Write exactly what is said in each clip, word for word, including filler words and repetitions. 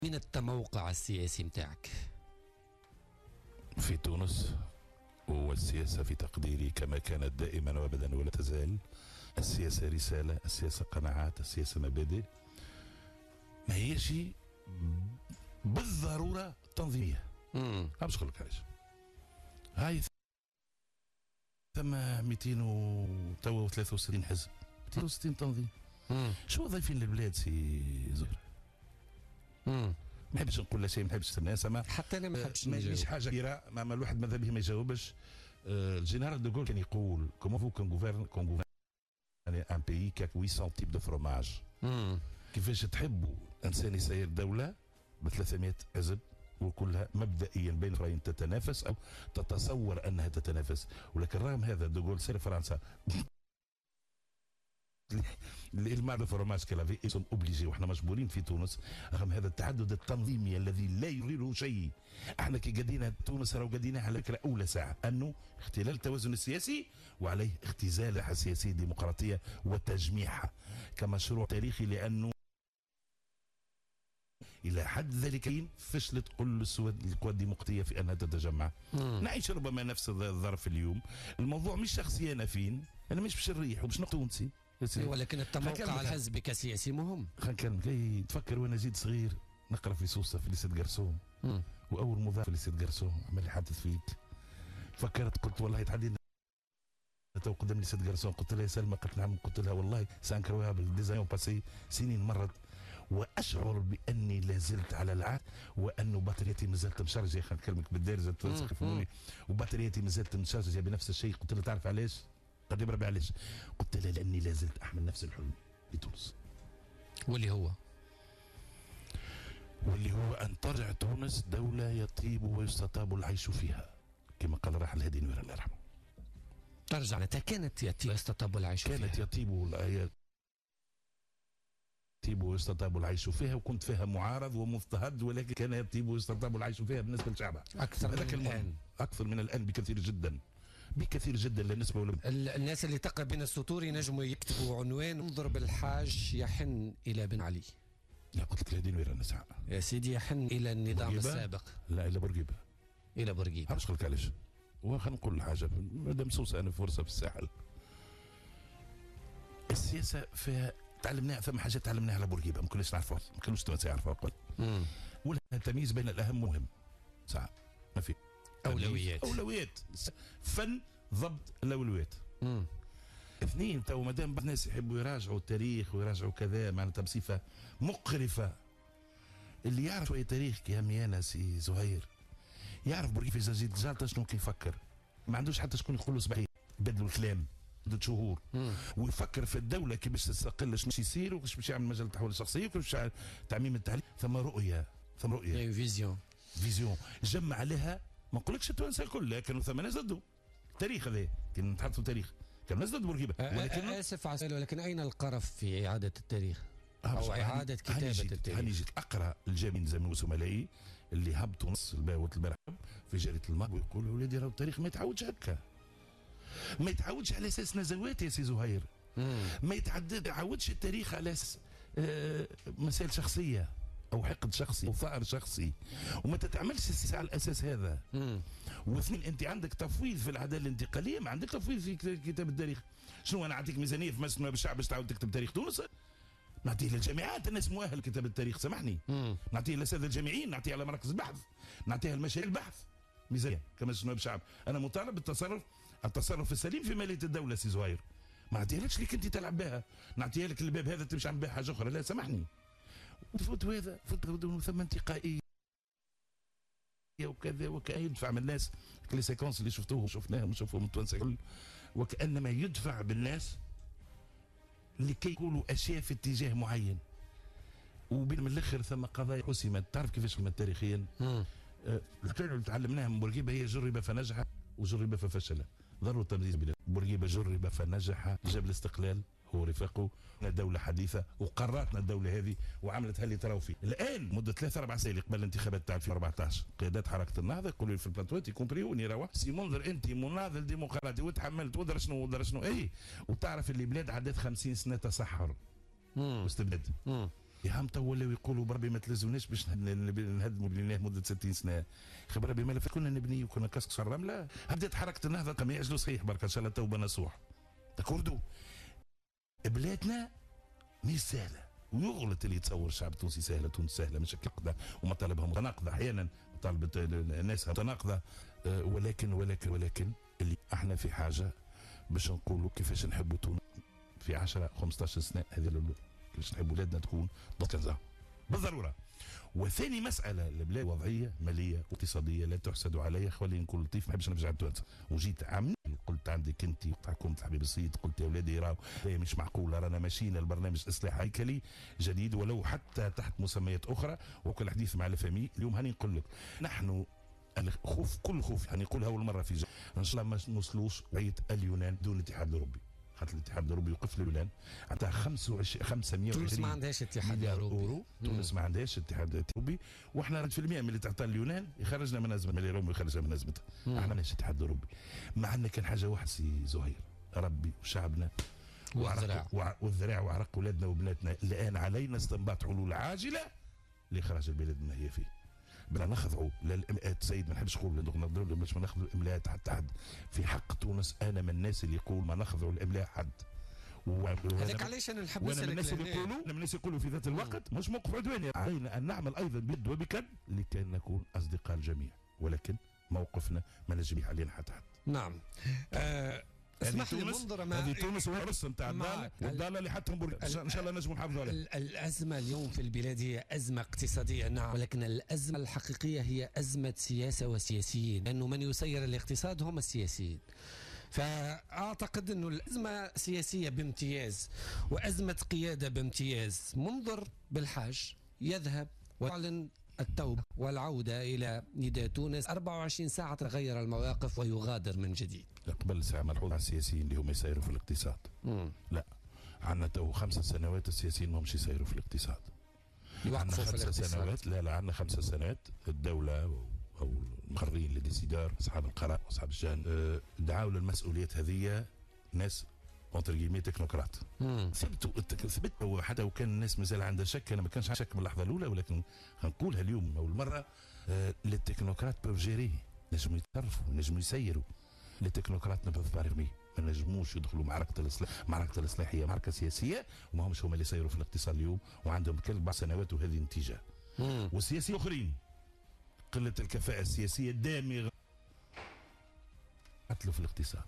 من التموقع السياسي متاعك في تونس؟ والسياسة في تقديري كما كانت دائما وابدا ولا تزال، السياسة رسالة، السياسة قناعات، السياسة مبادئ، ما هيش بالضرورة تنظيمية. امم باش نقول لك علاش. هاي ثم مئتين وثلاثة وستين حزب، مئتين وستين تنظيم. مم. شو وظيفين للبلاد سي زهر؟ امم ما نحبش نقول لا شيء، ما نحبش الناس، اما حتى انا ما نحبش ما يجيش حاجه كبيره، ما الواحد ماذا به ما يجاوبش. آه الجنرال دوغول كان يقول كومون فو كون غوفرن كون غوفرن ان بيي كاك ثمانمئة تيب دو فروماج. كيفاش تحبوا انسان يسير دوله ب ثلاثمئة حزب وكلها مبدئيا بين اخرين تتنافس او تتصور انها تتنافس، ولكن رغم هذا دوغول سير فرنسا الإلماع دو فروماج كلافي إيسون أوبليجي، وإحنا مجبورين في تونس رغم هذا التعدد التنظيمي الذي لا يريده شيء. إحنا كي قاعدين تونس راهو قاعدين على فكرة أولى ساعة أنه اختلال التوازن السياسي وعليه اختزالها السياسية الديمقراطية وتجميعها كمشروع تاريخي، لأنه إلى حد ذلك فشلت كل القوى الديمقراطية في أنها تتجمع. مم. نعيش ربما نفس الظرف اليوم. الموضوع مش شخصي أنا فين، أنا مش باش نريح وباش نقول تونسي، ولكن التموقع الحزبي كسياسي مهم. خلينا نكلمك. كي تفكر وانا زيد صغير نقرا في سوسه في ليسيت قرصوم، واول مضاف في ليسيت قرصوم عمل حادث فيك. فكرت قلت والله تعدينا تو قدام ليسيت قرصوم، قلت لها يا سلمى، قالت نعم، قلت لها والله سانكرويابل ديزايون باسي، سنين مرت واشعر باني لا زلت على العهد وانه بطاريتي ما زالت مشرجه. خلينا نكلمك بالدارجه تسخفوني، وبطاريتي ما زالت مشرجه بنفس الشيء. قلت لها تعرف علاش؟ قد بربي علاش؟ قلت لها لاني لا زلت احمل نفس الحلم لتونس، واللي هو واللي هو ان ترجع تونس دوله يطيب ويستطاب العيش فيها، كما قال الراحل هادي نوير الله يرحمه. ترجع لتا كانت يطيب ويستطاب العيش فيها، كانت يطيب يطيب ويستطاب العيش فيها، وكنت فيها معارض ومضطهد، ولكن كان يطيب ويستطاب العيش فيها بالنسبه لشعبها اكثر من الان، اكثر من الان بكثير جدا، بكثير جدا. لا نسبه ولا الناس اللي تقرا بين السطور ينجموا يكتبوا عنوان انظر بالحاج يحن الى بن علي. لا قلت لك هذه نويره النساء يا سيدي، يحن الى النظام السابق. لا الى بورقيبه، الى بورقيبه. علاش قلت علاش؟ وخلينا نقول حاجه، مادام سوسه انا فرصه في الساحل. السياسه فيها تعلمناها، ثم حاجات تعلمناها على بورقيبه ما كناش نعرفوها، ما كانوش التوانسه يعرفوها قبل. امم ولا التمييز بين الاهم والمهم. ساعه ما في اولويات، اولويات فن ضبط الاولويات. امم اثنين، تو مادام بعض الناس يحبوا يراجعوا التاريخ ويراجعوا كذا معناتها بصفه مقرفه، اللي يعرف شويه تاريخ كيهمني انا سي زهير يعرف بورقيبه زازيد جالطه شنو كيفكر، ما عندوش حتى شكون يقول له صباحي بدلوا الكلام مدة شهور. مم. ويفكر في الدوله كي باش تستقل شنو يصير وكيفاش باش يعمل مجال التحول الشخصي وكيفاش باش تعميم التعليم. ثم رؤيه، ثم رؤيه فيزيون فيزيون جمع عليها. ما نقولكش التوانسه الكل، كانوا ثم ناس ضده التاريخ هذا، كنا نتحدثوا التاريخ كان ناس ضد بورقيبه. ولكن اسف على السؤال، ولكن اين القرف في اعاده التاريخ او اعاده كتابه التاريخ؟ هاني جيت اقرا الجامعين زميل وزملائي اللي هبطوا نص الباوت البارح في جريده الماء ويقولوا ولادي راه التاريخ ما يتعودش هكا، ما يتعودش على اساس نزوات يا سي زهير. مم. ما يتعودش التاريخ على اساس آه مسائل شخصيه او حقد شخصي او ثأر شخصي، وما تتعملش السياسه على الاساس هذا. مم. واثنين، انت عندك تفويض في العداله الانتقاليه، ما عندك تفويض في كتاب التاريخ. شنو انا اعطيك ميزانيه في مجلس الشعب باش تعاود تكتب تاريخ تونس؟ نعطيه للجامعات، الناس مؤهل كتاب التاريخ، سامحني. مم. نعطيه للاساتذه الجامعيين، نعطيه على مراكز البحث، نعطيها لمشاريع البحث. ميزانيه كمجلس الشعب، انا مطالب بالتصرف التصرف السليم في ماليه الدوله سي زهير. ما نعطيهالكش اللي كنت تلعب بها، نعطيها لك الباب هذا تمشي عم بها حاجه اخرى، لا سامحني. وتفوت هذا فوت ثم انتقائيه وكذا، وكأن يدفع من الناس لي سيكونس اللي شفتوهم شفناهم نشوفهم التوانسه الكل، وكانما يدفع بالناس لكي يقولوا اشياء في اتجاه معين. وبين من الاخر ثم قضايا حسمت. تعرف كيفاش حسمت تاريخيا؟ الكلمه اللي تعلمناها من بورقيبه هي جرب فنجح وجرب ففشل. ضروري التمييز بين بورقيبه جرب فنجح، جاب الاستقلال هو رفاقه، دولة حديثة وقررتنا الدولة هذه وعملتها اللي تراو فيه. الآن مدة ثلاثة أربع سنين قبل الانتخابات تاع ألفين وأربعطاش قيادات حركة النهضة يقولوا لي في البلاتوات يكومبريوني راه سي منذر أنت مناضل ديمقراطي وتحملت ودر شنو ودر شنو إيه، وتعرف اللي بلاد عدت خمسين سنة تصحر واستبداد. يا هم تو ولاو يقولوا بربي ما تلزمناش باش نهدموا بنيناه مده ستين سنه. خي بربي ما كنا نبني وكنا كسكسوا الرمله. بدات حركه النهضه كما يعجلوا صحيح برك ان شاء الله توبه نصوح. تكوردوا بلادنا مش سهله، ويغلط اللي يتصور الشعب التونسي سهله. تونس سهله مشاكل قدا ومطالبها متناقضه، احيانا مطالبه الناس متناقضه، ولكن ولكن ولكن اللي احنا في حاجه باش نقولوا كيفاش نحبوا تونس في عشرة خمسطاش سنه. هذه كيفاش نحب ولادنا تكون ضد بالضروره. وثاني مساله البلاد وضعيه ماليه واقتصاديه لا تحسد عليها. خليني نكون لطيف، ما نحبش نرجع التوانسه. وجيت عامل قلت عندك انت حكومه الحبيب السيد، قلت يا ولادي راهو مش معقوله، رانا ماشيين لبرنامج اصلاح هيكلي جديد ولو حتى تحت مسميات اخرى. وكل حديث مع الفامي اليوم هاني نقول لك نحن الخوف كل خوف هاني نقولها اول مره في جا. ان شاء الله ما نوصلوش بيت اليونان دون الاتحاد الاوروبي. خاطر الاتحاد الاوروبي يوقف اليونان عندها خمسمائة وعشرين تونس ما عندهاش اتحاد مليار اوروبي. اورو. تونس ما عندهاش اتحاد اوروبي، واحنا في المئة من اللي تعطى اليونان يخرجنا من ازمه ملي روم يخرجنا من ازمتها. احنا ما عندناش اتحاد اوروبي. ما عندنا كان حاجه واحده سي زهير، ربي وشعبنا والذراع والذراع وعرق اولادنا وبناتنا. الان علينا استنباط حلول عاجله لاخراج البلاد ما هي فيه. بدنا نخضعوا للاملاءات. سيد ما نحبش نقول نضرب باش ما ناخذوا الاملاءات حتى حد في حق تونس. انا من الناس اللي يقول ما نخضعوا الاملاء حد. هذاك علاش انا نحب نسالك. وانا الناس اللي يقولوا لما الناس يقولوا في ذات الوقت مش موقف عدواني. علينا ان نعمل ايضا بيد وبكد لكي نكون اصدقاء الجميع، ولكن موقفنا ما نجم علينا حتى حد. نعم. آه اسمح لي منظر ما هذه تونس والرص نتاع الضاله والضاله اللي حطهم ان شاء الله نجموا نحافظوا عليها. الازمه اليوم في البلاد هي ازمه اقتصاديه نعم، ولكن الازمه الحقيقيه هي ازمه سياسه وسياسيين، لانه من يسير الاقتصاد هم السياسيين. فاعتقد انه الازمه سياسيه بامتياز وازمه قياده بامتياز. منظر بالحاج يذهب ويعلن التوبه والعوده الى نداء تونس أربعة وعشرين ساعه تغير المواقف ويغادر من جديد. قبل ساعه ملحوظ على السياسيين اللي هم يسيروا في الاقتصاد. مم. لا عندنا تو خمس سنوات السياسيين ما همش يسيروا في الاقتصاد. عندنا خمس سنوات لا لا عندنا خمس سنوات الدوله او المقررين للديسيدار اصحاب القرار اصحاب الشان أه دعاوا للمسؤوليات هذه ناس اونتر كيمي تكنوقراط. ثبتوا ثبتوا حتى وكان الناس مازال عندها شك. انا ما كانش شك من اللحظه الاولى، ولكن نقولها اليوم اول مره. أه التكنوقراط بوف جيري، نجموا يتصرفوا نجموا يسيروا. التكنوقراط نبذ بارغمي ما نجموش يدخلوا معركه الاصلاح. معركه الاصلاح هي معركه سياسيه وما همش هما اللي يسيروا في الاقتصاد اليوم، وعندهم كل سنوات وهذه نتيجه. والسياسيين اخرين قله الكفاءه السياسيه الدامغه قتلوا في الاقتصاد.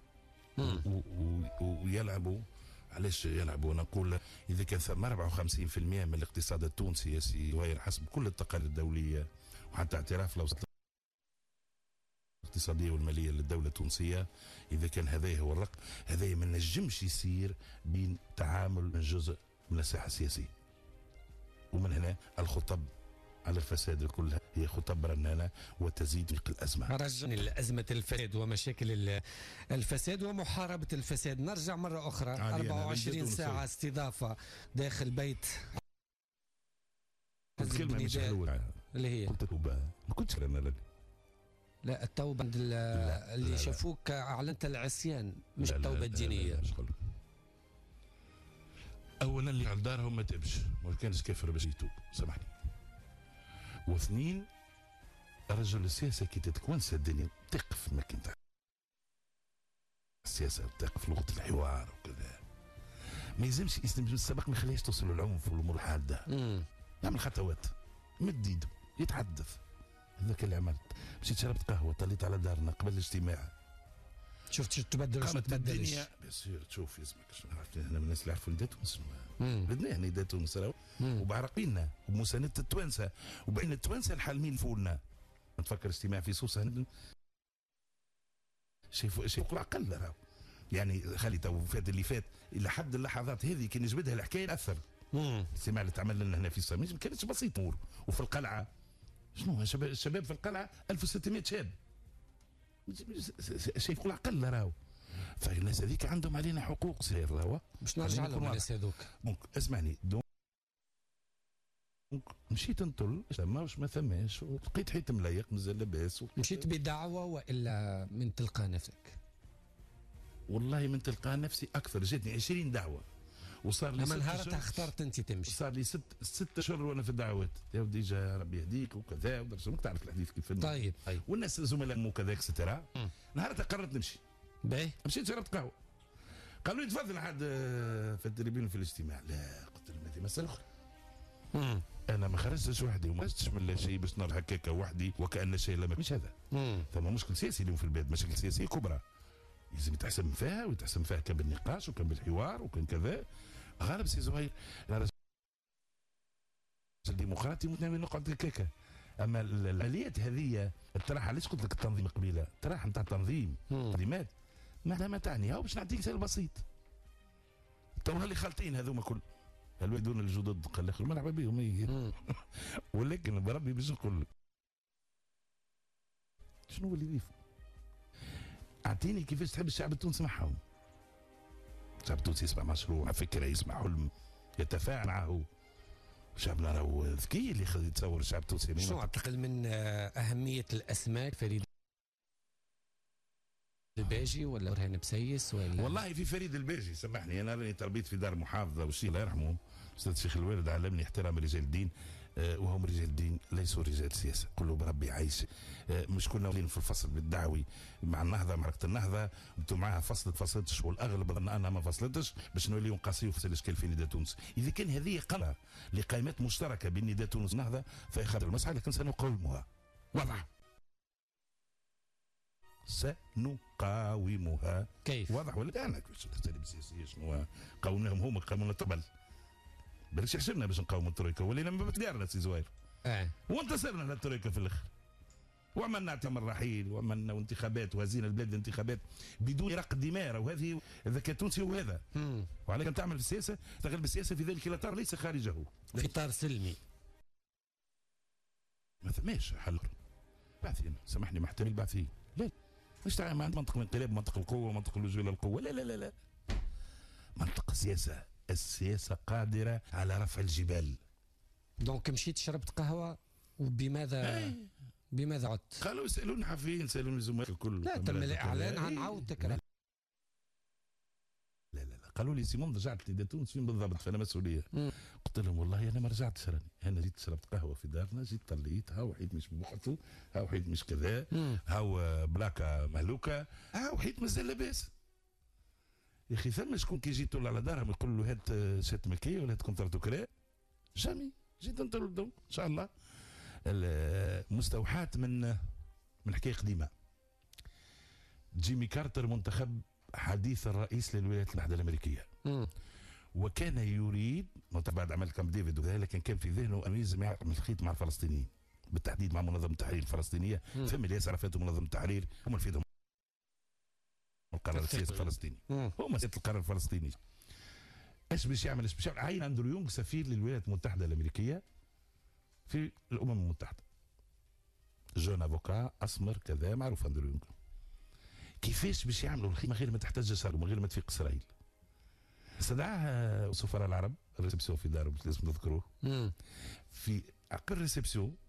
ويلعبوا علاش يلعبوا؟ انا نقول اذا كان ثم أربعة وخمسين بالمئة من الاقتصاد التونسي سي حسب كل التقارير الدوليه وحتى اعتراف لو الاقتصاديه والماليه للدوله التونسيه، اذا كان هذا هو الرقم هذا ما نجمش يصير بين تعامل من جزء من الساحه السياسيه. ومن هنا الخطب على الفساد كلها هي خطب رنانه وتزيد ضيق الازمه. رجعني لازمه الفساد ومشاكل الفساد ومحاربه الفساد. نرجع مره اخرى أربعة وعشرين ساعه استضافه داخل بيت الكلمه مش حلوه اللي هي قلت توبه ما كنتش انا لا التوبه عند اللي لا شافوك لا. اعلنت العصيان مش لا التوبه لا الدينيه. لا لا لا اولا اللي على دارهم ما تبش ما كانش كافر باش يتوب سامحني. واثنين الرجل السياسه كي تتكونس الدنيا تقف مكان تاع السياسه وتقف لغه الحوار وكذا. ما يلزمش السبق ما يخليهاش توصل للعنف والامور الحاده. يعمل خطوات مد يده يتحدث. هذاك اللي عملت مشيت شربت قهوه طليت على دارنا قبل الاجتماع شفت شو تبدل وش ما تبدلش. بيصير تشوف يسمك عرفت احنا من الناس اللي يعرفوا نداء تونس بدنا يعني نداء تونس وبعرقينا وبمسانده التوانسه وبين التوانسه الحالمين فولنا. نتفكر اجتماع في سوسه شايفوا شايفوا العقل راهو يعني خلي تو فات اللي فات الى حد اللحظات هذه كي نجبدها الحكايه اثر. الاجتماع اللي تعمل لنا هنا في الصميم ما كانتش بسيط امور. وفي القلعه شنو الشباب في القلعه ألف وستمائة شاب شايف كل عقل راهو. فالناس هذيك عندهم علينا حقوق سير راهو باش نرجع لهم الناس هذوك. اسمعني دونك مشيت نطل ما واش ما ثماش لقيت حيت مليق مازال لاباس. مشيت بدعوه والا من تلقى نفسك؟ والله من تلقى نفسي اكثر. جاتني عشرين دعوه وصار لي اما ست نهارتها أشهر- اخترت انت تمشي. صار لي ست ست اشهر وانا في الدعوات، يا ودي جا ربي يهديك وكذا ودرس ماك تعرف الحديث كيف. طيب طيب. والناس زملاء مو كذا اكسترا. نهارتها قررت نمشي، باهي. مشيت شربت قهوه، قالوا لي تفضل عاد في التريبيون في الاجتماع. لا قلت لهم هذه مساله اخرى. مم. انا ما خرجتش وحدي وما خرجتش من لا شيء باش نار هكاك وحدي وكان شيء لا مش هذا. مم. ثم مشكل سياسي اليوم في البلاد، مشاكل سياسيه كبرى لازم يتحسم فيها ويتحسم فيها كان بالنقاش وكان بالحوار وكان كذا. غالب سي زهير انا راجل ديمقراطي متناول نقعد هكاكا. اما الاليات هذه الطرح، علاش قلت لك التنظيم قبيله، الطرح نتاع التنظيم تنظيمات ما ما تعني. هاو باش نعطيك مثال بسيط، تو اللي خالطين هذوما كل الوالدون الجدد قال الاخر مرحبا بهم. ولكن بربي باش نقول لك شنو هو اللي يضيفوا؟ اعطيني كيفاش تحب الشعب التونسي معهم. الشعب التونسي يسمع مشروع، فكره، يسمع حلم، يتفاعل معه. شعبنا راهو ذكي اللي خلي يتصور الشعب التونسي. شنو اعتقد من اهميه الاسماك؟ فريد الباجي ولا برهان بسيس ولا؟ والله في فريد الباجي، سامحني انا راني تربيت في دار محافظه والشيخ الله يرحمه استاذ الشيخ الوالد علمني احترام رجال الدين، أه وهم رجال الدين ليسوا رجال سياسه، كله بربي عايش. أه مش كنا ولين في الفصل بالدعوي مع النهضه، معركه النهضه انتم معها فصلت فصلتش، والاغلب ظن انها ما فصلتش باش نوليو نقاسيو في الاشكال في نداء تونس. اذا كان هذه قناه لقائمات مشتركه بين نداء تونس والنهضه فهي خبر المسعى، لكن سنقاومها واضح. سنقاومها. كيف؟ واضح ولا انا كيفاش التساليب السياسيه شنو قاومناهم هما قاومونا قبل. بلاش يحشرنا باش نقاوموا الترويكا، ولينا ما بتدارنا سي زوير. اه وانتصرنا للترويكا في الاخر. وعملنا اعتمار رحيل وعملنا انتخابات وهزينا البلاد انتخابات بدون رق دماء، وهذه الذكاء التونسي هو هذا. وعليك ان تعمل في السياسه، تغلب السياسه في ذلك الاطار ليس خارجه. في اطار سلمي. ما ثماش حل. بعثي سامحني محتمل بعثي. لا مش تعمل ما منطق الانقلاب، منطق القوه، منطق اللجوء الى القوه، لا لا لا لا. منطق السياسه، السياسه قادره على رفع الجبال. دونك مشيت شربت قهوه وبماذا أي. بماذا عدت؟ قالوا يسالوني حافين، يسالوني زملاء الكل. لا تم الاعلان عن عودتك. لا لا لا قالوا لي سيمون رجعت لدى تونس فين بالضبط؟ فانا مسؤوليه. مم. قلت لهم والله انا ما رجعتش، راني انا جيت شربت قهوه في دارنا، جيت طليت ها وحيد مش بوقته، ها وحيد مش كذا، ها بلاكه مهلوكه، ها وحيد مازال لاباس. يا اخي ثم شكون كي يجي يطل على دارهم يقول له هات شات ملكيه ولا هات كونتراتو كرا؟ جامي. جيت نطلب ان شاء الله مستوحاة من من حكايه قديمه. جيمي كارتر منتخب حديث الرئيس للولايات المتحده الامريكيه. م. وكان يريد بعد عمل كامب ديفيد وكذا، لكن كان في ذهنه انه لازم يعمل الخيط مع الفلسطينيين، بالتحديد مع منظمه التحرير الفلسطينيه. ثم اللي ياسر عرفات منظمه التحرير هم اللي فيهم القرار السياسي الفلسطيني، هم سياسه القرار الفلسطيني. ايش باش يعمل؟ ايش باش يعمل؟ عين اندرو يونغ سفير للولايات المتحده الامريكيه في الامم المتحده. جون افوكا اسمر كذا، معروف اندرو يونغ. كيفاش باش يعملوا الخدمه غير ما تحتاج جسر ومن غير ما تفيق اسرائيل؟ استدعاه سفراء العرب الريسبسيون في داره لازم نذكروه. في عقل الريسبسيون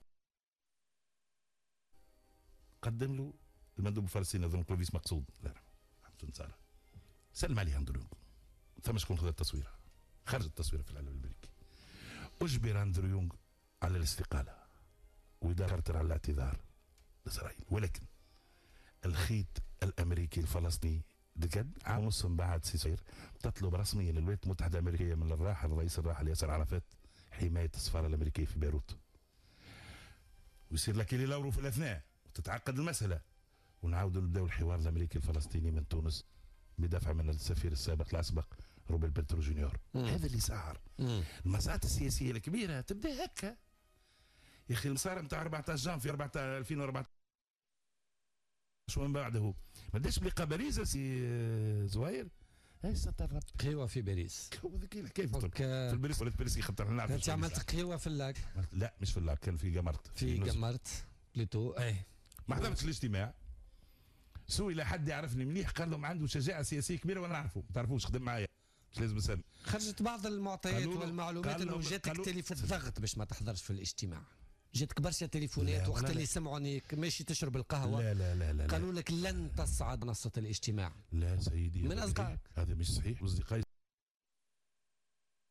قدم له المندوب الفلسطيني اظن كلوفيس مقصود، لا لا سلم عليه اندرو يونغ. ثم شكون خذ التصويره؟ خرج التصويره في العالم الامريكي. اجبر اندرو يونغ على الاستقاله وإدارة كارتر على الاعتذار لإسرائيل، ولكن الخيط الأمريكي الفلسطيني دقد عام ونص من بعد سيصير تطلب رسميا الولايات المتحدة الأمريكية من الراحل الرئيس الراحل ياسر عرفات حماية السفارة الأمريكية في بيروت. ويصير لك اللي لورو في الأثناء وتتعقد المسألة، ونعاودوا نبداو الحوار الأمريكي الفلسطيني من تونس بدفع من السفير السابق الأسبق روبرت بيرترو جونيور. هذا اللي صار. المساعات السياسية الكبيرة تبدا هكا. يا اخي المسار نتاع أربعة عشر جانفي ألفين وأربعة عشر ومن بعده ما داش بلقاء باريس سي زوير. هاي ستر قهوه في باريس. كيف في باريس ولا باريس يخطر لنا؟ انت عملت قهوه في اللاك؟ لا مش في اللاك، كان في جمرت. في جمرت بليتو. ايه ما حضرتش الاجتماع. سئل حد يعرفني مليح قال لهم عنده شجاعه سياسيه كبيره وانا نعرفه، ما تعرفوش خدم معايا مش لازم نسال. خرجت بعض المعطيات والمعلومات انه جاتك تليفون ضغط باش ما تحضرش في الاجتماع. جاتك برشا تليفونات وقت اللي سمعوني ماشي تشرب القهوه. لا لا لا لا قالوا لك لن تصعد منصه الاجتماع. لا سيدي من اصدقائك. هذا مش صحيح. اصدقائي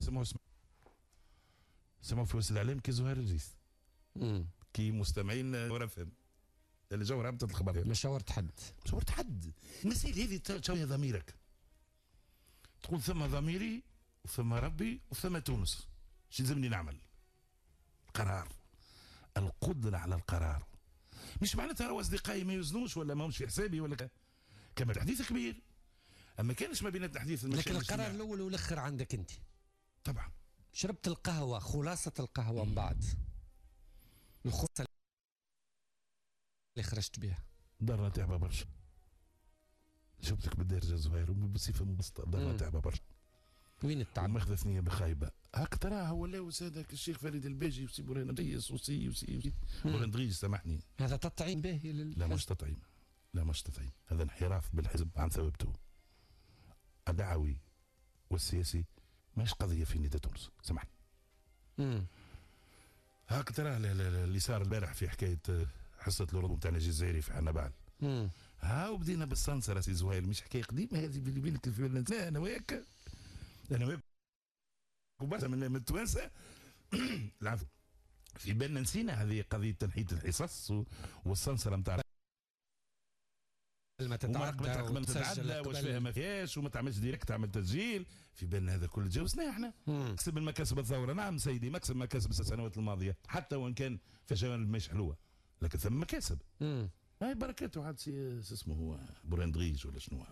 سمعوا سمعوا في وسائل الاعلام كي زهير الرئيس كي مستمعين ورفهم اللي جو رابطه الخبر ما شاورت حد شاورت حد المسائل هذه تشاور ضميرك تقول ثم ضميري وثم ربي وثم تونس شو لازمني نعمل؟ قرار القدره على القرار مش معناتها راهو اصدقائي ما يوزنوش ولا ما همش في حسابي ولا ك... كما تحديث كبير اما كانش ما بين تحديث لكن القرار الاول والاخر عندك انت طبعا. شربت القهوه خلاصه القهوه من بعد الخلاصه اللي خرجت بها ضرنا تعبه برشا شفتك بالدارجه زهير بصفه مبسطه ضرنا تعبه برشا وين التعب؟ ماخذ ثنيه بخايبه هاك تراها ولا وسادك الشيخ فريد الباجي وسي بوران ريس وسي وسي وسي بوران دغيج سامحني هذا تطعيم باهي لل... لا مش تطعيم لا مش تطعيم هذا انحراف بالحزب عن ثوابته الدعوي والسياسي ماش قضيه في نداء تونس سامحني. امم هاك ترى اللي صار البارح في حكايه حصه الرد نتاع نجي الجزائري في حنبال امم ها وبدينا بالسنسره سي زهير مش حكايه قديمه هذه بيني وبينك في انا وياك انا وياك وبرشا من من التوانسه العفو في بالنا نسينا هذه قضيه تنحيت الحصص والسنسره نتاع ما تتعدى وما تتعدى واش فيها ما فيهاش وما تعملش ديريكت تعمل تسجيل في بالنا هذا كله تجاوزناه احنا كسب المكاسب الثوره نعم سيدي مكسب مكاسب السنوات الماضيه حتى وان كان في جوانب مش حلوه لكن ثم مكاسب امم هاي بركاته عاد سي اسمه هو بوران دغيج ولا شنو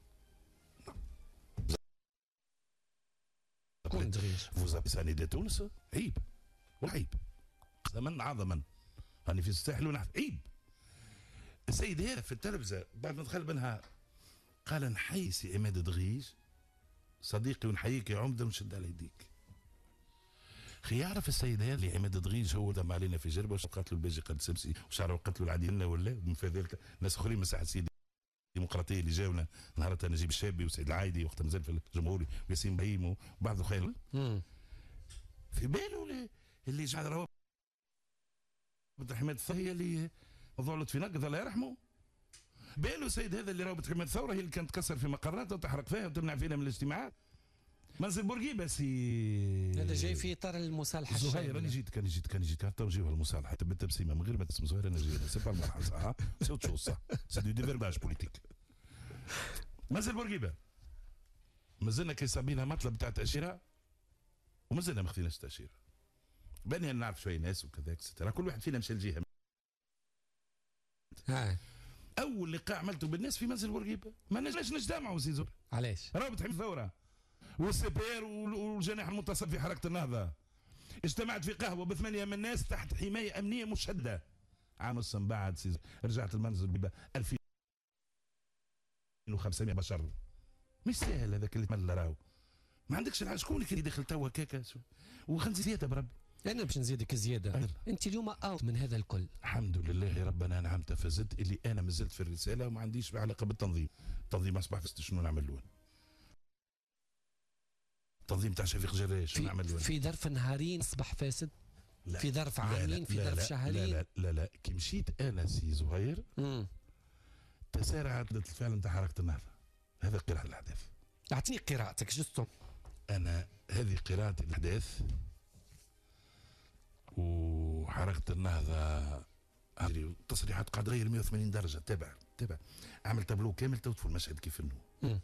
بوران دغيج فوزابي ساندي تونس عيب وعيب قسما عظما راني في الساحل ونحن عيب السيد هذا في التلفزه بعد ما دخل بنها قال نحيي سي عماد دغيج صديقي ونحييك يا عمده ونشد على يديك. خي يعرف السيد هذا اللي عماد دغيج هو دم علينا في جربه وقتلوا الباجي قد سمسي وشعروا قتلوا العديد ولا من في ذلك ناس اخرين من ساحه السيدي الديمقراطيه اللي جاونا نهارتها نجيب الشابي وسعيد العايدي وقت مازال في الجمهوري وياسين بهيم وبعض خير في باله اللي جعل روابط حمايه الثوره هي اللي موضوع لطفي نقض الله يرحمه باله السيد هذا اللي رابط حمايه الثوره هي اللي كانت تكسر في مقراتها وتحرق فيها وتمنع فينا من الاجتماعات. منزل بورقيبه سي هذا جاي في اطار المصالحه زهير انا جيت كان جيت كان جيت كان نجيوها المصالحه بالتبسيمه من غير ما تسمى زهير انا جيت سي با المرحله صح سي اوت شوز صح سي دو ديفيرباج بوليتيك. منزل بورقيبه مازلنا كيصابينها مطلب تاع تاشيره ومازلنا ما خديناش تاشيره باني نعرف شويه ناس وكذا اكسترا كل واحد فينا مشى لجهه. ها اول لقاء عملته بالناس في منزل بورقيبه ما نجمش نجتمعوا سي زهير علاش؟ رابط حمايه الثوره والسي بي ار والجناح المنتصف في حركه النهضه اجتمعت في قهوه بثمانيه من الناس تحت حمايه امنيه مشدده. عام ونص من بعد سي رجعت المنزل بيبقى ألفين وخمسمائة بشر مش سهل هذاك اللي تملى راهو ما عندكش الحاجه شكون اللي داخل توا هكاكا وخنزي زياده بربي انا باش نزيدك زياده أهلا. انت اليوم اوت من هذا الكل الحمد لله ربنا نعمت فزدت اللي انا مازلت في الرساله وما عنديش علاقه بالتنظيم التنظيم اصبح فست شنو نعمل له التنظيم تاع شفيق جراش شنو نعمل له في ظرف نهارين اصبح فاسد لا. في ظرف عامين في ظرف شهرين لا لا لا لا كي مشيت انا سي زهير امم تسارعت ردة الفعل نتاع حركه النهضه هذا قراءه الاحداث. اعطيني قراءتك جستو. انا هذه قراءه الاحداث وحركه النهضه تصريحات قاعد تغير مئة وثمانين درجه. تابع تابع عمل تابلو كامل توت في المشهد كيف انه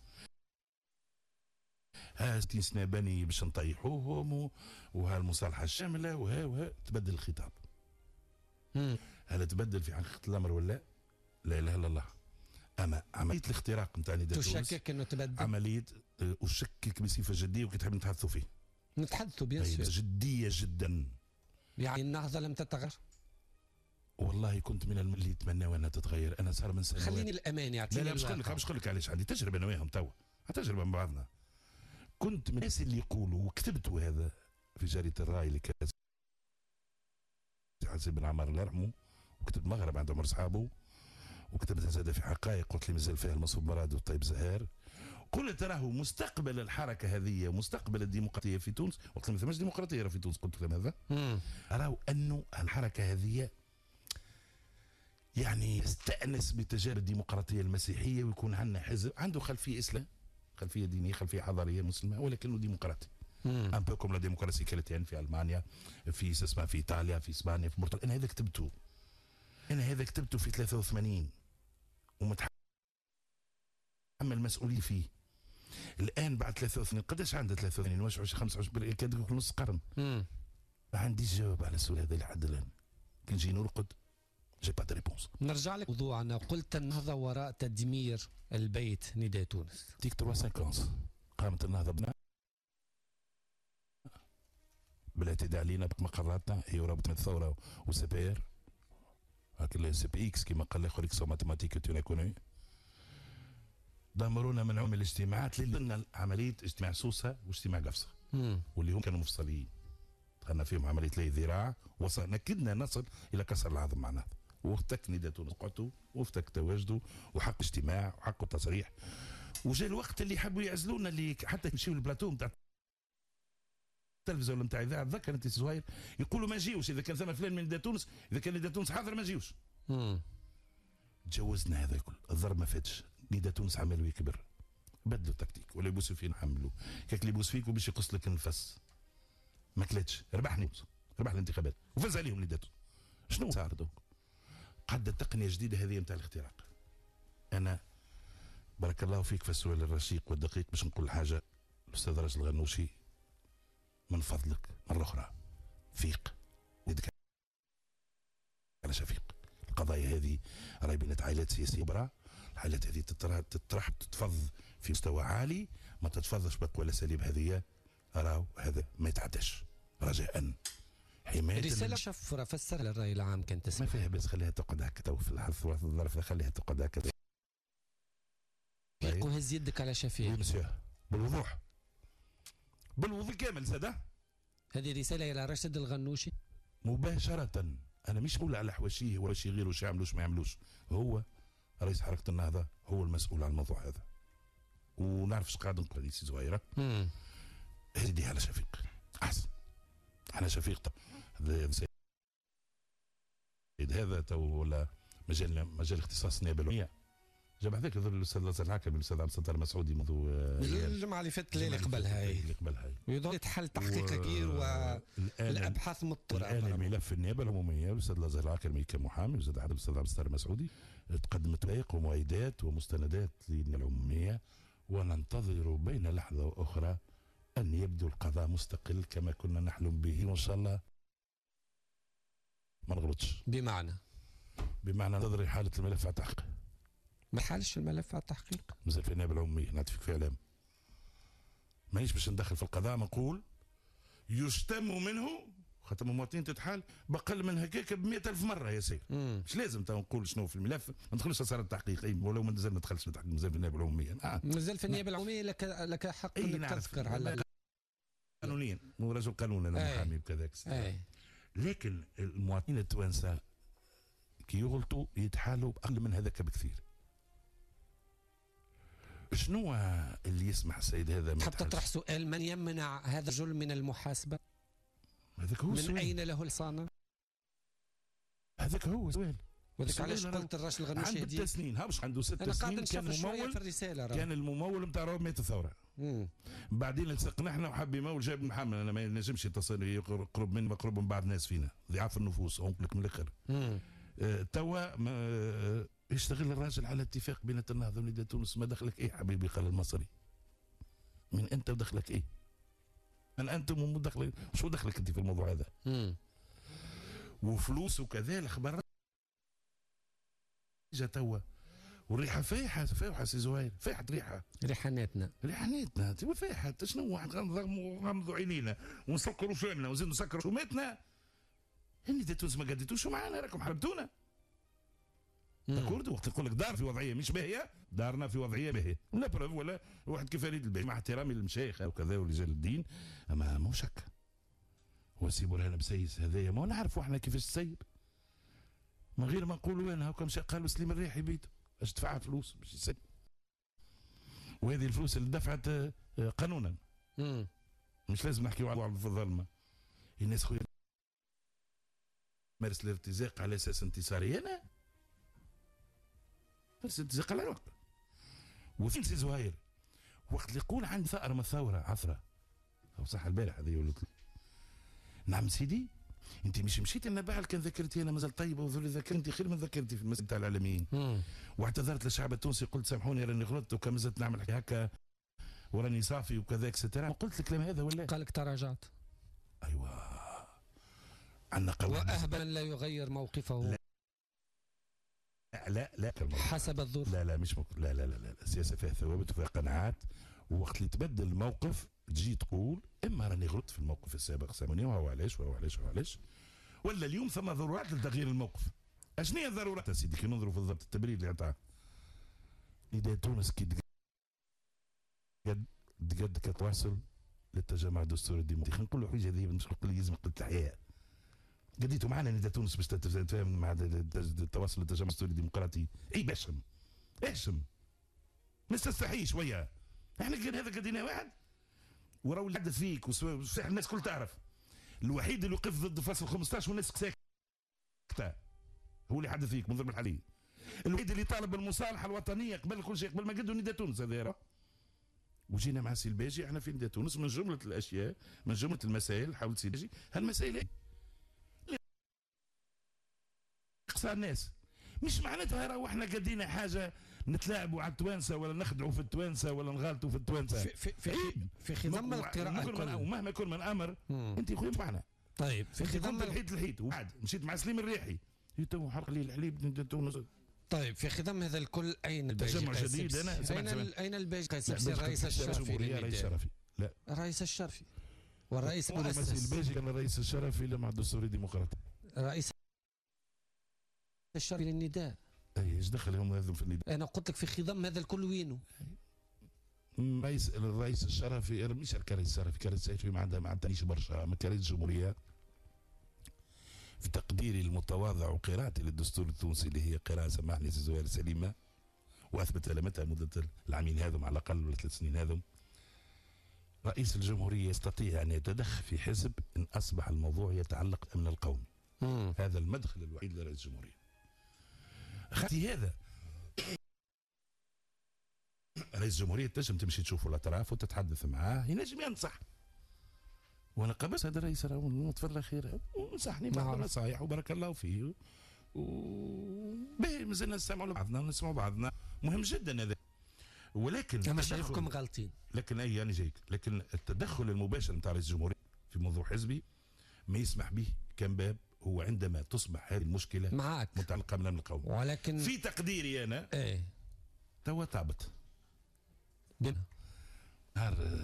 ها ستين سنه بني باش نطيحوهم وها المصالحه الشامله وها وها تبدل الخطاب. امم هل تبدل في حقيقه الامر ولا لا اله الا الله. اما عمليه الاختراق نتاع نداء تونس تشكك انه تبدل عمليه اشكك بصفه جديه وكي تحب نتحدثوا فيه نتحدثوا بيان سور جديه جدا. يعني النهضه لم تتغير والله كنت من اللي يتمنى انها تتغير. انا صار من سنوات خليني الامان يعطيني لا لا مش نقول لك مش نقول لك علاش عندي تجربه انا وياهم توا تجربه مع بعضنا. كنت من الناس اللي يقولوا وكتبتوا هذا في جريده الراي اللي كانت حسين بن عمار الله يرحمه وكتبت مغرب عند عمر صحابه وكتبت زاد في حقائق قلت لي مازال فيها المصوب مراد والطيب زهير. قلت راهو مستقبل الحركه هذه مستقبل الديمقراطيه في تونس وقت ما ثماش ديمقراطيه في تونس قلت لهم هذا راهو انه الحركه هذه يعني يستأنس بتجارب الديمقراطيه المسيحيه ويكون عندنا حزب عنده خلفيه اسلام خلفيه دينيه خلفيه حضاريه مسلمه ولكنه ديمقراطي ان بو كوم لا ديموكراسي كريتيان في المانيا، في اسمها في ايطاليا، في اسبانيا، في برتغال. انا هذا كتبته انا هذا كتبته في ثلاثة وثمانين ومتحمل مسؤوليه فيه. الان بعد ثلاثة وثمانين قداش عندها ثلاثة وثمانين واش خمسة وعشرين كاد يكون نص قرن. مم. ما عنديش جواب على السؤال هذا لحد الان. كي نجي نرقد جي با دو ريبونس. نرجع لك موضوعنا. قلت النهضه وراء تدمير البيت نداء تونس. تيك ثلاثة سيكونس. قامت النهضه بنا بالاعتداء علينا بمقراتنا، هي رابطه الثوره وسي بي ار هاك السي بي اكس كما قال الاخر اكس ماتيماتيك تون ايكونومي. دمرونا منعوا من الاجتماعات لنا عمليه اجتماع سوسه واجتماع قفصه واللي هم كانوا مفصلين. دخلنا فيهم عمليه لي ذراع وصلنا كدنا نصل الى كسر العظم معناها. وافتك نداء تونس قعدوا وافتك تواجدوا وحق اجتماع وحق التصريح. وجاء الوقت اللي حبوا يعزلونا، اللي حتى يمشيوا البلاتو نتاع التلفزيون نتاع الاذاعه. تذكر انت صغير يقولوا ما نجيوش اذا كان ثم فلان من نداء تونس، اذا كان نداء تونس حاضر ما نجيوش. تجوزنا هذا الكل، الضرب ما فاتش. نداء تونس عملوا يكبر، بدلوا تكتيك ولا يبوسوا فينا حملوا كاك اللي يبوس فيك وباش يقص لك النفس. ما كلاتش، ربحني ربح الانتخابات وفاز عليهم نداء تونس. شنو صار دوك؟ قد تقنيه جديده هذه نتاع الاختراق. انا بارك الله فيك في السؤال الرشيق والدقيق باش نقول حاجه. الاستاذ راشد الغنوشي من فضلك مرة أخرى فيق يدك على شفيق. القضايا هذه راهي بينات عائلات سياسية كبرى، العائلات هذه تطرح تتفض في مستوى عالي، ما تتفضش بقوى الأساليب هذه. راهو هذا ما يتعداش رجاء. حماية رسالة شفرة فسر للرأي العام كان تسمع. ما فيها بس خليها تقعد هكا تو في الحظ الظرف خليها تقعد هكا. فيق وهز يدك على شفيق. بالوضوح بالوضوح كامل سادة. هذه رسالة إلى راشد الغنوشي مباشرة. أنا مش أقول على حواشيه ولا شي غيره شو يعملوش ما يعملوش. هو رئيس حركة النهضة هو المسؤول عن الموضوع هذا. ونعرف اش قاعد نقول سي زهيرة. هدي على شفيق أحسن. على شفيق هذا هذا تو ولا مجال مجال اختصاص النيابة العليا. جاب هذاك يظل الاستاذ لازم العاكم الاستاذ عبد الستار المسعودي منذ الجمعه اللي فاتت اللي قبلها هي اللي قبلها هي ويظل يتحل تحقيق كبير والابحاث مضطربه. الان ملف النيابه العموميه الاستاذ لازم العاكم كمحامي الاستاذ الاستاذ عبد الستار المسعودي تقدمت وثائق ومؤيدات ومستندات للنيابه العموميه، وننتظر بين لحظه واخرى ان يبدو القضاء مستقل كما كنا نحلم به، وان شاء الله ما نغلطش. بمعنى بمعنى ننتظر حاله الملف على التحقيق. ما حالش الملف على التحقيق؟ مازال في النيابه العموميه نعطيك في اعلام. مانيش باش ندخل في القضاء نقول يشتم منه خاطر المواطنين تتحال بقل من هكاك ب مئة ألف مره يا سيدي. مش لازم نقول شنو في الملف، ما ندخلش صار التحقيق اي ولو مازال ما دخلش في التحقيق مازال في النيابه العموميه. آه. مازال في النيابه العموميه لك لك حق انك تذكر على قانونيا مو رجل قانون انا محامي بكذاك. لكن المواطنين التوانسه كي يغلطوا يتحالوا باقل من هذاك بكثير. شنو اللي يسمح السيد هذا؟ حتى تطرح سؤال من يمنع هذا الرجل من المحاسبه؟ هذاك هو من السؤال. اين له الصانع؟ هذاك هو السؤال. وذاك علاش قلت الراشد الغنوشي عنده ست سنين ها باش عنده ست أنا سنين كان ممول في الرسالة كان الممول نتاع روابط الثوره. مم. بعدين لصقنا احنا وحب يمول جاب محمد. انا ما ينجمش يتصل قرب من مقرب من بعض الناس فينا ضعاف النفوس نقول لك من الاخر. آه توا آه يشتغل الراجل على اتفاق بين النهضه ونداء تونس. ما دخلك ايه حبيبي خالد المصري؟ من انت ودخلك ايه؟ من انتم ومدخل شو دخلك انت في الموضوع هذا؟ مم. وفلوس وكذا الاخبار جا توا والريحه فايحه فايحه سي زهير فايحه ريحه ريحاناتنا ريحاناتنا توا فايحه. شنو غمضوا عينينا ونسكروا فمنا ونزيدوا نسكروا شوماتنا. هني تونس ما قديتوش معانا راكم حربتونا. تاكورد وقت نقول لك دار في وضعيه مش باهيه دارنا في وضعيه باهيه لا بروف ولا واحد كيف فريد الباهي مع احترامي للمشايخ وكذا ورجال الدين. اما مو شك هو سي برهان بسيس هذايا ما نعرفوا احنا كيفاش تسيب من غير ما نقولوا انا هاكا مشى قالوا سليم الريحي بيته باش دفع فلوس باش يسيب. وهذه الفلوس اللي دفعت قانونا. مم. مش لازم نحكيوا على الظلمه. الناس خويا مارس الارتزاق على اساس انتصاري. انا مارس الارتزاق على روحك. وفين سي زهير وقت اللي يقول عندي ثأر من الثوره عثره او صح البارح هذه ولت. نعم سيدي انت مش مشيت لنا بعد كان ذكرتي انا مازال طيبه وذول ذكرتي خير من ذكرتي في المسجد تاع العالمين. واعتذرت للشعب التونسي قلت سامحوني راني غلطت وكان مازلت نعمل هكا وراني صافي وكذا اكسترا. قلت الكلام هذا ولا؟ قال لك تراجعت. ايوه عندنا قوانين. واهبل لا يغير موقفه. لا لا لا حسب الظروف. لا لا مش ممكن. لا لا لا لا السياسه فيها ثوابت وفيها قناعات، ووقت اللي تبدل الموقف تجي تقول اما راني غلطت في الموقف السابق سامحوني وهو علاش وهو علاش وهو علاش، ولا اليوم ثم ضرورات لتغيير الموقف. اشنو هي الضرورات يا سيدي كي ننظروا في بالضبط التبرير اللي عطاه نداء تونس كي قد قد كتواصل للتجمع الدستوري الديمقراطي. خلينا نقولوا حاجه هذه مش نقول لي يلزم قلت الحياه. قديتوا معنا نداء تونس باش تتفاهم مع التواصل للتجمع الدستوري الديمقراطي. اي باشم باشم ما تستحي شويه. احنا كان هذا قدينا واحد وراو اللي حدث فيك وصح الناس كل تعرف. الوحيد اللي وقف ضد فصل خمسطاش والناس ساكته هو اللي حدث فيك من ضرب الحليب. الوحيد اللي طالب بالمصالحه الوطنيه قبل كل شيء قبل ما قدوا نداء تونس هذا. وجينا مع سي الباجي احنا في نداء تونس من جمله الاشياء من جمله المسائل حول سي الباجي هالمسائل اقصى الناس مش معناتها راهو احنا قدينا حاجه نتلاعبوا على التوانسه ولا نخدعوا في التوانسه ولا نغالطوا في التوانسه. في في في, في خضم القراءه ومهما يكون من امر انت يا خويا معنا. طيب في خضم الحيط الحيط وبعد مشيت مع سليم الريحي تو حرق لي الحليب نداء تونس. طيب في خدم هذا الكل اين الباجي؟ تجمع جديد انا اين اين الباجي قيس سبسي الرئيس الشرفي الرئيس الشرفي لا الرئيس الشرفي والرئيس المؤسس. الباجي كان الرئيس الشرفي لمع الدستوري الديمقراطي. الرئيس الشرفي للنداء. اي ايش دخلهم هذا في النداء؟ انا قلت لك في خضم هذا الكل وينه؟ رئيس الرئيس الشرفي مش الرئيس الشرفي كان الشرفي ما عندها ما عندهاش برشا ما كانش الجمهوريه. في تقديري المتواضع وقراءتي للدستور التونسي اللي هي قراءة سامحني سي زهير سليمة واثبت لمتها مدة العامين هذم على الاقل ولا ثلاث سنين هذم. رئيس الجمهورية يستطيع ان يتدخل في حزب ان اصبح الموضوع يتعلق بالامن القومي. مم. هذا المدخل الوحيد لرئيس الجمهورية. اخذتي هذا رئيس الجمهورية تنجم تمشي تشوفوا الاطراف وتتحدث معاه ينجم ينصح. وانا قبلت هذا الرئيس راهو نتفضل خير ونصحني بعض النصائح وبارك الله فيه وباهي مازلنا نستمعوا لبعضنا ونسمعوا بعضنا مهم جدا هذا. ولكن انا شايفكم غالطين. لكن اي انا جايك لكن التدخل المباشر نتاع رئيس الجمهوريه في موضوع حزبي ما يسمح به كان باب هو عندما تصبح هذه المشكله معك متعلقه بالامن القومي. ولكن في تقديري انا ايه توا طابت بنا نهار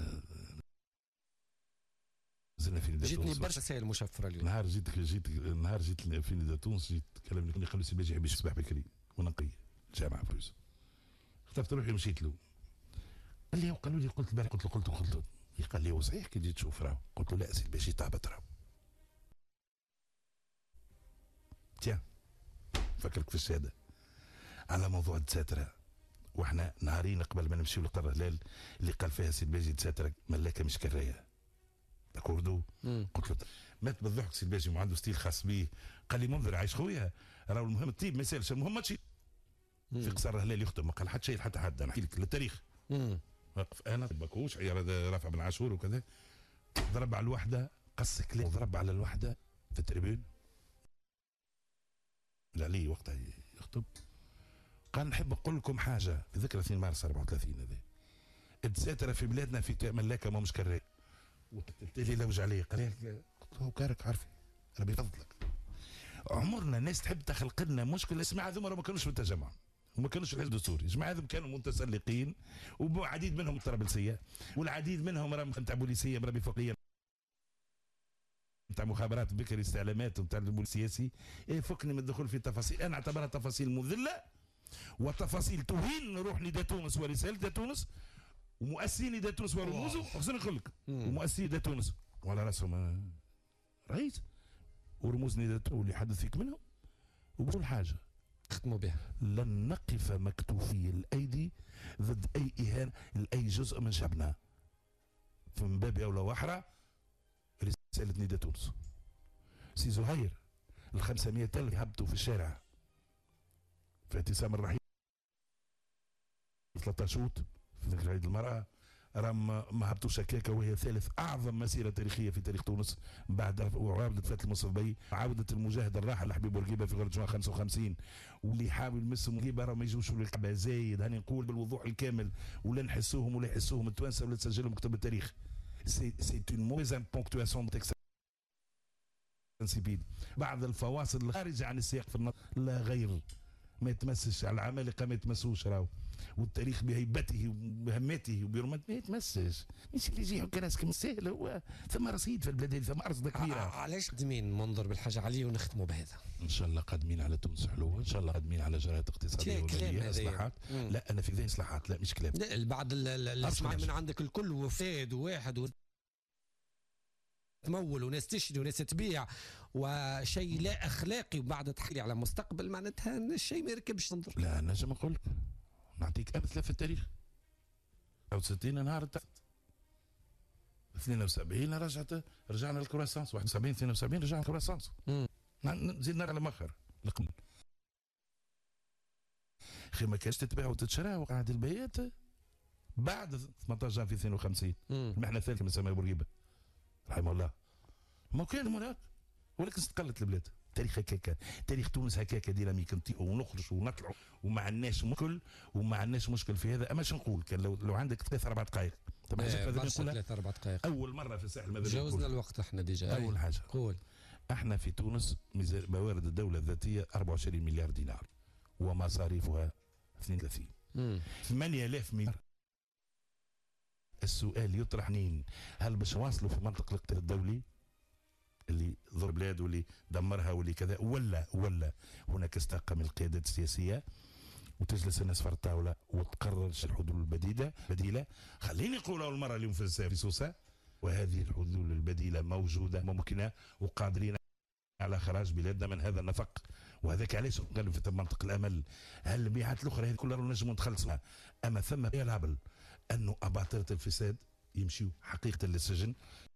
زلنا في نداء تونس. جيتني برشا رسائل مشفره اليوم. نهار جيت جيت نهار جيت في نداء تونس جيت كلمني قال لي سي الباجي يحب يصبح بكري ونقي جامعه فلوس. اخترت روحي مشيت له. قال لي قالوا لي قلت البارح قلت له قلت له قلت له قال لي هو صحيح كي جيت تشوف راهو قلت له لا سي الباجي طابت راهو. تيا فكرك في الشهاده على موضوع الدساتره واحنا نهارين قبل ما نمشيو لقرى هلال اللي قال فيها سي الباجي الدساتره ملاكه مش كرايه. داكوردو قلت له مات بالضحك سي الباجي وعنده ستيل خاص بيه. قال لي منذر عايش خويا راهو المهم الطيب ما يسالش المهم ماتشي في قصر الهلال يخدم ما قال حتى شيء حتى حد. انا نحكي لك للتاريخ واقف انا في باكوش عيار هذا رافع بن عاشور وكذا ضرب على الوحده قص كلام ضرب على الوحده في التريبيون العلي وقتها يخطب. قال نحب نقول لكم حاجه في ذكرى اثنين مارس أربعة وثلاثين هذا الدساتره في بلادنا في ملاكه ما مش كرايه. قلت لي لوج عليه قال لي قلت له كارك عارفي انا بفضلك عمرنا الناس تحب تخلق لنا مشكله. اسمع هذوما ما كانوش في التجمع وما كانوش في الحزب الدستوري. جماعه هذوما كانوا متسلقين وعديد منهم طرابلسيه والعديد منهم راه نتاع بوليسيه مربي فوقيه نتاع مخابرات بكري استعلامات نتاع البوليس السياسي. إيه فكني من الدخول في التفاصيل. انا اعتبرها تفاصيل مذله وتفاصيل تهين روح نداء تونس ورساله نداء تونس ومؤسسين نداء تونس ورموزه خصني نقول لك ومؤسسين نداء تونس وعلى راسهم رئيس ورموز نداء تونس واللي حدث فيك منهم. وبقول حاجه ختموا بها لن نقف مكتوفي الايدي ضد اي اهانه لاي جزء من شعبنا. فمن باب اولى واحرى رساله نداء تونس. سي زهير ال خمسمية ألف هبطوا في الشارع في اعتصام الرحيل ثلاثة شوط في ذكرى عيد المرأة راهم ما هبطوش هكاكا، وهي ثالث اعظم مسيره تاريخيه في تاريخ تونس بعد عودة فات المصطفى، عوده المجاهد الراحل حبيب بورقيبه في غرة خمسة وخمسين، واللي يحاول يمسهم بورقيبه راه ما يجوش للكعبه زايد، هاني نقول بالوضوح الكامل، ولا نحسوهم ولا يحسوهم التوانسه ولا تسجلهم كتب التاريخ. سي سي اون مويز بونكتواسيون تكس بعض الفواصل الخارجه عن السياق في النص لا غير، ما يتمسش على العمالقه، ما يتمسوش راهو، والتاريخ بهيبته وبهمته وبرمته ما يتمسش، مش اللي يجي يحك راسك من السهل، هو ثم رصيد في البلاد هذه، ثم ارصده كبيره. علاش قادمين منظر بالحاج علي ونختموا بهذا؟ ان شاء الله قادمين على تونس حلوه، ان شاء الله قادمين على جرائد اقتصاديه وماليه اصلاحات. لا انا في ذهن اصلاحات، لا مش كلام. البعض اللي سمع من عندك الكل وفاد وواحد و... تمول وناس تشري وناس تبيع وشيء لا اخلاقي وبعد تحكي على مستقبل، معناتها الشيء ما يركبش تنظر. لا نجم نقول لك، نعطيك امثله في التاريخ. تسعة وستين نهار تحت، اثنين وسبعين رجعت رجعنا للكرواسانس، واحد وسبعين اثنين وسبعين رجعنا للكرواسانس، زيدنا على مخر لقم. اخي ما كانش تتباع وتتشرى، وقعد البيات بعد ثمانية عشر جانفي اثنين وخمسين المحنه الثالثه من سماء بورقيبه رحمه الله. ما كان هناك، ولكن استقلت البلاد. تاريخ هكاكا، تاريخ تونس هكاكا ديناميك، نطيقوا ونخرجوا ونطلعوا وما عندناش مشكل، وما عندناش مشكل في هذا. اما نقول كان لو لو عندك ثلاث اربع دقائق طبعا ثلاث اربع دقائق اول مره في الساحل المدني جوزنا الوقت احنا ديجا. اول حاجه قول، احنا في تونس موارد الدوله الذاتيه أربعة وعشرين مليار دينار ومصاريفها اثنين وثلاثين، ثمانية آلاف مليار. السؤال يطرح نين، هل باش نواصلوا في منطق الاقتراض الدولي اللي ضرب بلاد واللي دمرها واللي كذا، ولا ولا هناك استقام القيادات السياسيه وتجلس الناس في الطاوله وتقرر الحلول البديله بديله. خليني نقول اول مره اليوم في سوسه، وهذه الحلول البديله موجوده ممكنه وقادرين على اخراج بلادنا من هذا النفق. وهذاك علاش قالوا في منطق الامل، هل الميعاد الاخرى هذه كلها نجموا نخلصوها، اما ثم الهبل انه اباطره الفساد يمشيوا حقيقه للسجن.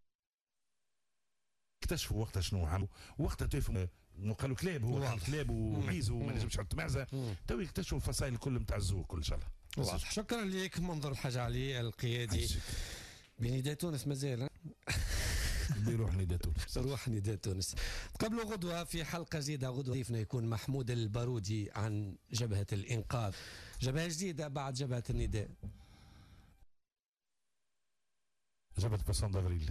اكتشفوا وقتها شنو عملوا، وقتها تعرفوا قالوا كلاب، هو كان كلاب ومعيز وما نجمش يحط معزه، تو يكتشفوا الفصائل الكل نتاع الزور كل ان شاء الله. واضح. شكرا لك منظر الحاج علي القيادي بنداء تونس. مازال بيروح نداء تونس، روح نداء تونس. قبل غدوه في حلقه جديده، غدوه ضيفنا يكون محمود البارودي عن جبهه الانقاذ، جبهه جديده بعد جبهه النداء، جبهه باسون دافريل.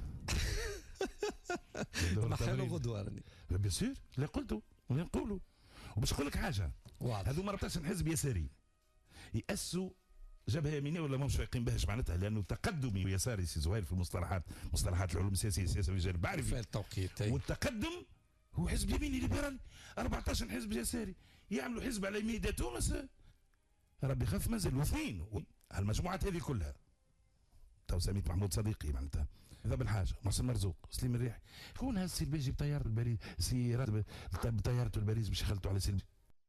حلو غدوه راني بيان سور، اللي قلته واللي نقولوا. وباش نقول لك حاجه، هذو ما ربطاش حزب يساري يأسوا جبهه يمينيه ولا ماهمش فايقين بهاش معناتها، لانه تقدمي ويساري سي زهير في المصطلحات، مصطلحات العلوم السياسيه، السياسه والجانب بعرفي في التوقيت. والتقدم هو حزب يميني ليبرالي، أربعة عشر حزب يساري يعملوا حزب على يمين تونس، ربي خف مازال واثنين. هالمجموعات هذه كلها تو سميت محمود صديقي معناتها هذا بالحاجه، محسن مرزوق، سليم الريحي، شكون هذا السي البيجي بطياره الباريس، سي راتب بطيارته الباريس باش يخلطوا على سلمي؟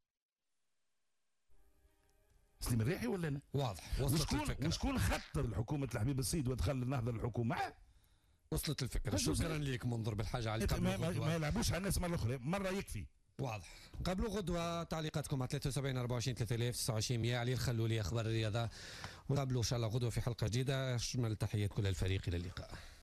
سليم الريحي ولا انا؟ واضح. وصلت الفكره. وشكون خطر الحكومه الحبيب السيد ودخل النهضه للحكومه؟ وصلت الفكره. شكرا لك منظر بالحاجه على ما, ما, ما يلعبوش على الناس مره اخرى، مره يكفي. واضح. قبل غدوه تعليقاتكم على ثلاثة وسبعين أربعة وعشرين ثلاثة آلاف تسعة وعشرين مية. علي الخلولي اخبار الرياضه، وقبلوا ان شاء الله غدوه في حلقه جديده. اشمل تحيات كل الفريق، الى اللقاء.